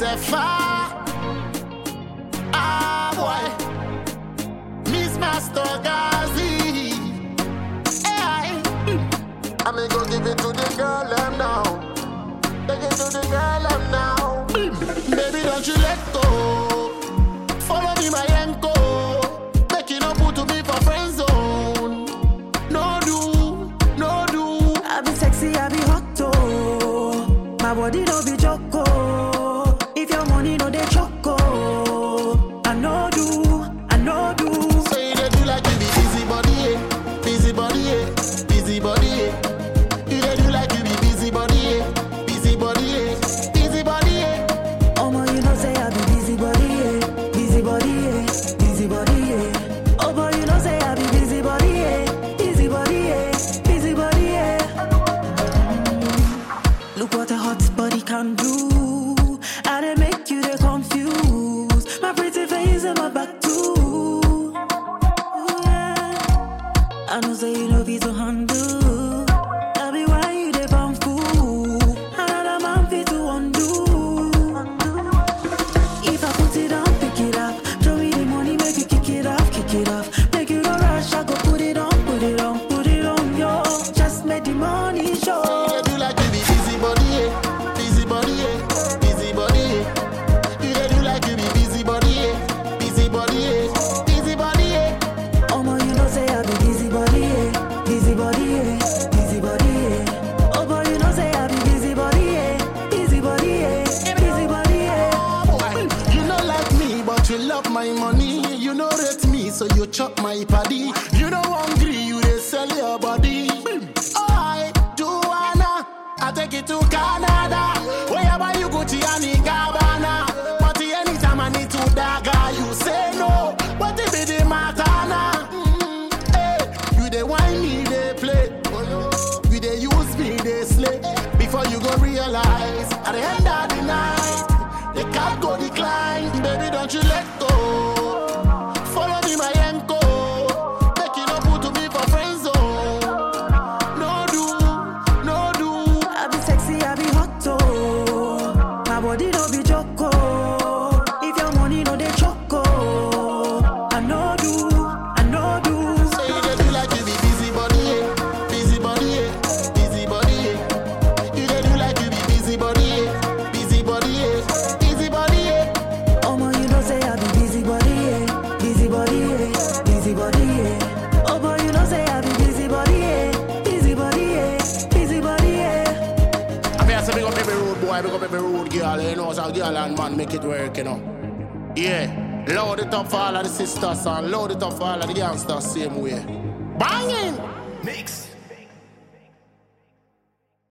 say far. Ah boy, Miss Master Gazi. Hey, I'm gonna give it to the girl them now. Take it to the girl them now. Baby, don't you let go. Follow me, my anchor. Make you no put to me for friend zone. No do, no do. I be sexy, I be hot too. My body no be choco. If your money no dey choco, I no do. Say they do like you be busy body, eh? Busy body, eh? Busy body, eh? You they do like you be busy body, eh? Busy body, eh? Busy body, eh? Oh my, you know say I be busy body, eh? Busy body, eh? Busy body, eh? Oh boy, you know say I be busy body, eh? Busy body, eh? Busy body, eh? Look what a hot body can do. I dey make you dey confused. My pretty face and my back too. Yeah. I know say you know be to handle. That be why you dey bum fool. Another man fit to undo. If I put it on, pick it up. Throw me the money, make you kick it off, kick it off. Make you no rush, I go put it on, put it on, put it on, yo. Just make the money show. Say they do like you be busy body, eh? Busy body, eh? Busy body, eh? You they do like you be busy body, eh? Busy body, eh? Busy body, eh? Oh my, you know say I be busy body, eh? Busy body, eh? Busy body, eh? Oh boy, you know say I be busy body, eh? Busy body, eh? Busy body, eh? Boy, you know like me, but you love my money. You know rate me, so you chop my paddy. You know hungry, you they sell your body. I do wanna, I take it to Canada. Wherever you Gucci and Gabbana. But anytime I need to dagger, you say no. What if it be Matana? Hey, you they whine me, they play. You they use me, they slay. Before you go realize, at the end of the night, they can't go decline. Baby, don't you let go. Follow me, my anchor. Make you no put to me for friend zone. No do, no do. I be sexy, I be hot too. My body no be choco. If your money no dey choco, I no do. Say they do like you be busy body, eh? Busy body, eh? Busy body, eh? You they do like you be busy body, eh? Busy body, eh? Busy body, eh? Oh my, you know say I be busy body, eh? Busy body, eh? Busy body, eh? Oh boy, you know say I be busy body, eh? Busy body, eh? Busy body, eh? I mean, I say big up every road boy, big up every road girl, you know, so girl and man make it work, you know. Yeah, load it up for all of the sisters and load it up for all of the youngsters same way. Banging! Mix.